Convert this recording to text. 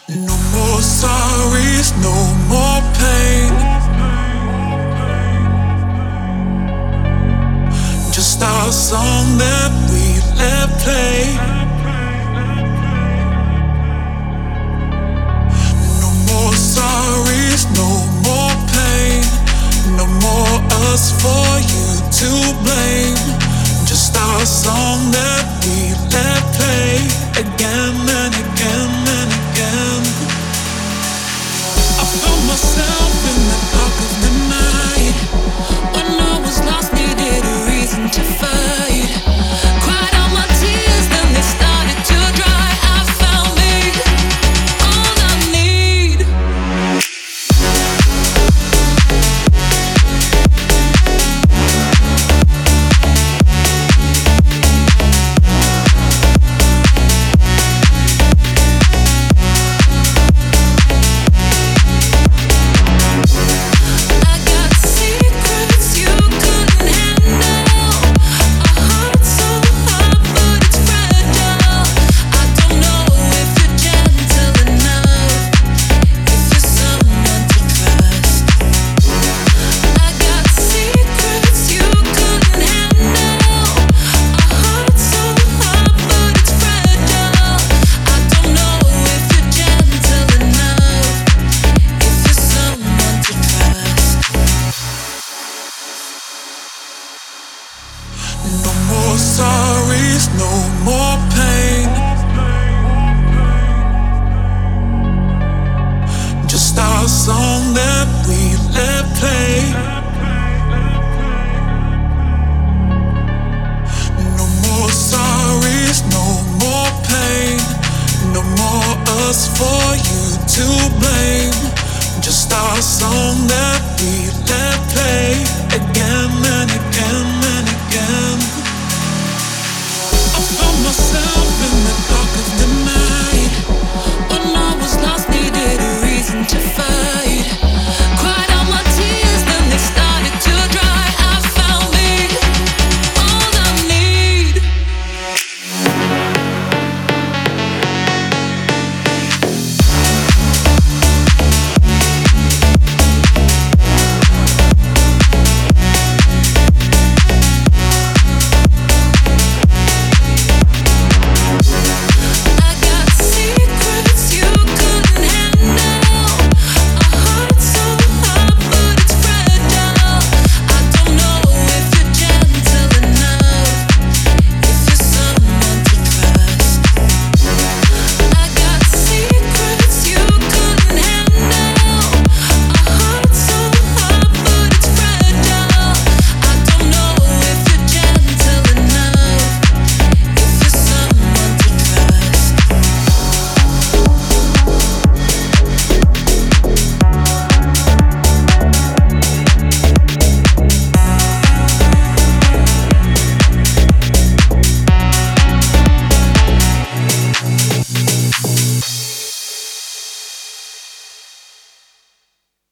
No more sorries, no more pain. Just our song that we let play. No more sorries, no more pain. No more us for you to blame. Just our song that we let play again and again and again. I found myself in the dark of the night when I was lost, needed a reason to fight. Cried out my tears, then they started to dry. I found me, all I need. No more sorries, no more pain. Just our song that we let play. No more sorries, no more pain. No more us for you to blame. Just our song that we let play.